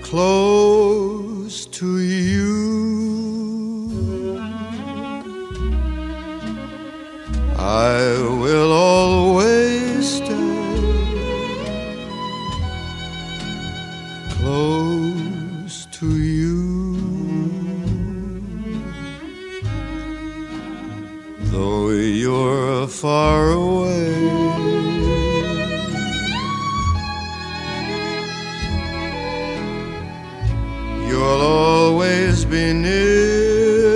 close to you. I will always stay close to you. Though you're far away, you'll always be near.